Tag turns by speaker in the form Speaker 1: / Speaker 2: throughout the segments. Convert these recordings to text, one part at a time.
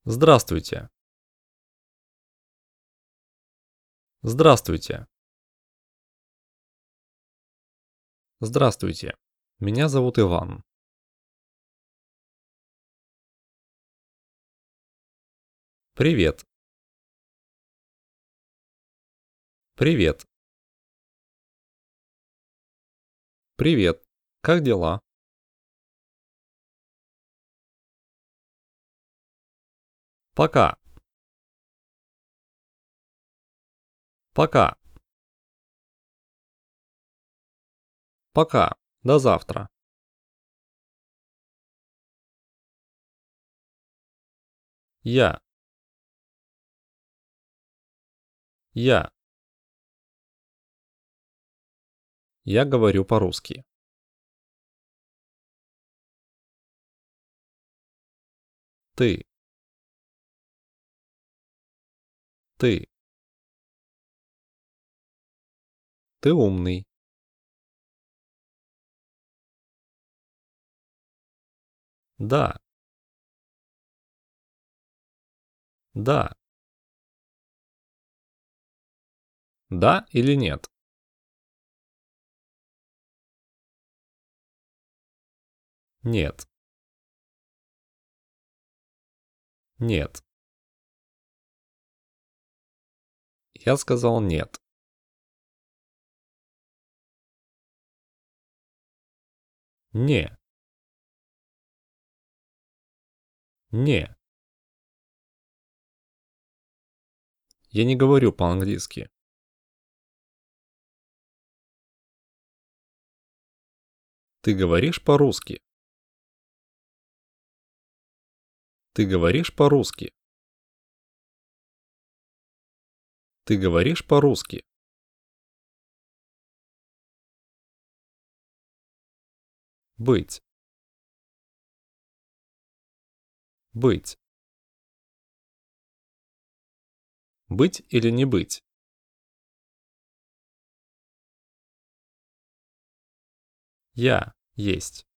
Speaker 1: Здравствуйте. Здравствуйте. Здравствуйте. Меня зовут Иван. Привет. Привет. Привет. Как дела? Пока. Пока. Пока. До завтра. Я. Я. Я говорю по-русски. Ты. Ты. Ты умный. Да. Да. Да или нет? Нет. Нет. Я сказал нет. Не. Не. Я не говорю по-английски. Ты говоришь по-русски. Ты говоришь по-русски. Ты говоришь по-русски. Быть. Быть. Быть или не быть? Я есть.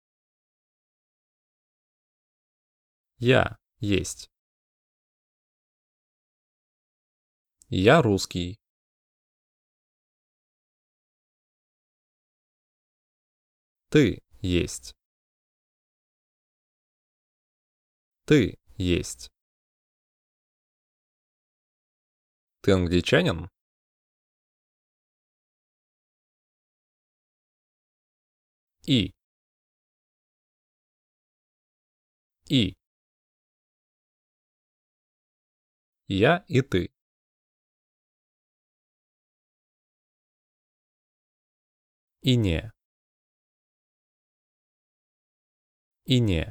Speaker 1: Я есть. Я русский. Ты есть. Ты есть. Ты англичанин? И. И. Я и ты. И не. И не.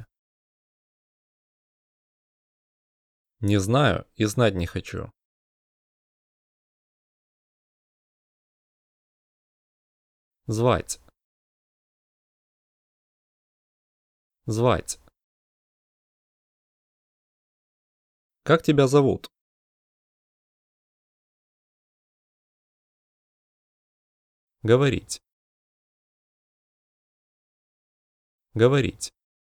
Speaker 1: Не знаю и знать не хочу. Звать. Звать. Как тебя зовут? Говорить. Говорить.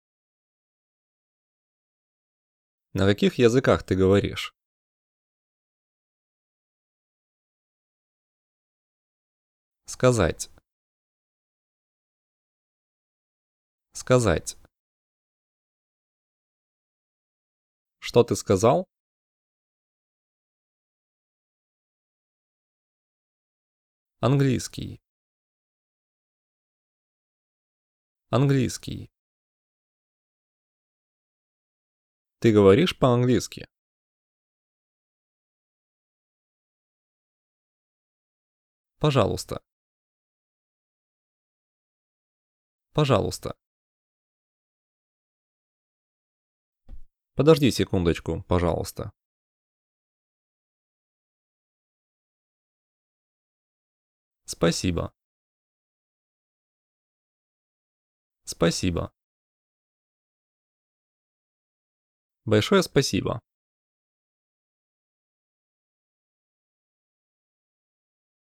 Speaker 1: На каких языках ты говоришь? Сказать. Сказать. Что ты сказал? Английский. Английский. Ты говоришь по-английски? Пожалуйста. Пожалуйста. Подожди секундочку, пожалуйста. Спасибо. Спасибо. Большое спасибо.